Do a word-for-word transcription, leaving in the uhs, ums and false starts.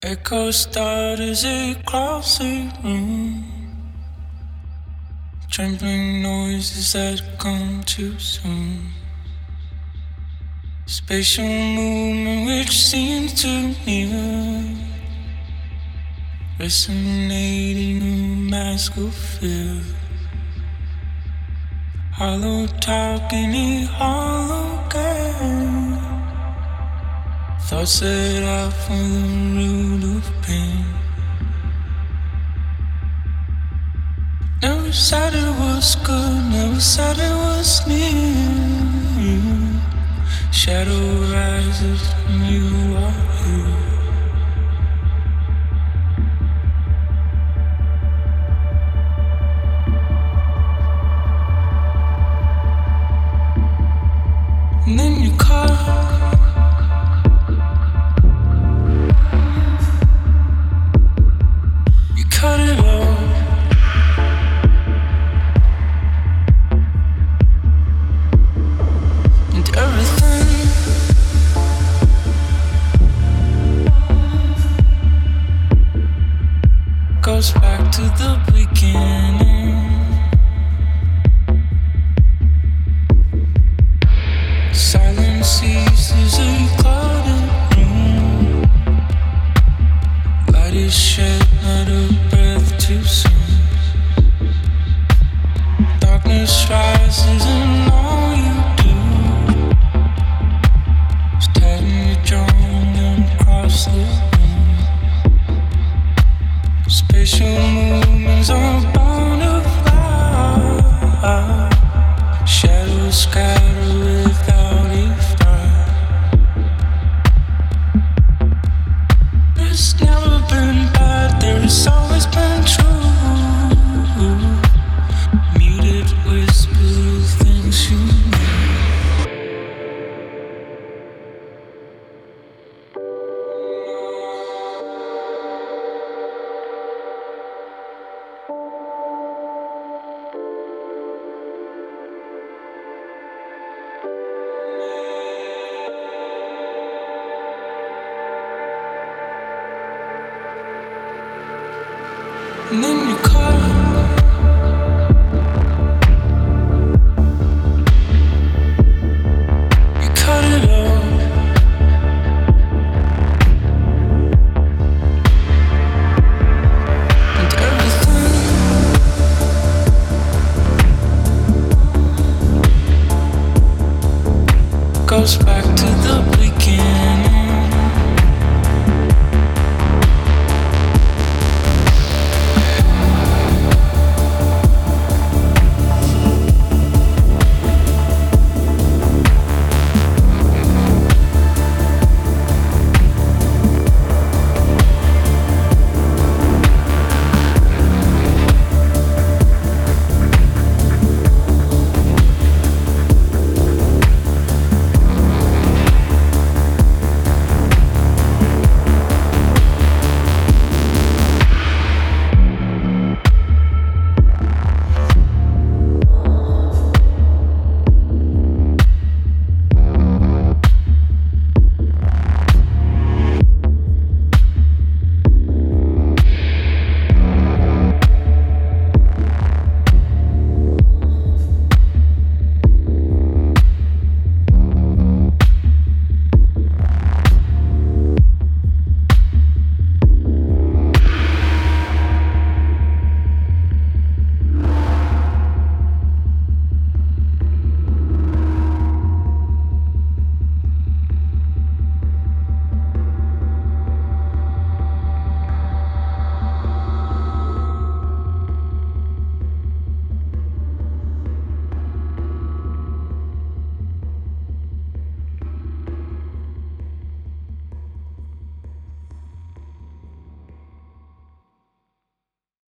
Echoes start as it crosses the room. Trembling noises that come too soon. Spatial movement which seems too near. Resonating a mask of fear. Hollow talking in hollow game. Thoughts set out for the root of pain. Never said it was good, never said it was near. Shadow rises and you are here. And then you call. You cut it off. And everything goes back to the beginning. Silence ceases a crowded room. Light is shed, not a breath too soon. Darkness rises and all you do is tighten your drawing and cross the room. Spatial movements are born to fly. Shadows scatter without a fight. There's never been bad, there's always been true. Muted whispers, things you know. And then you call. You cut it off. And everything goes back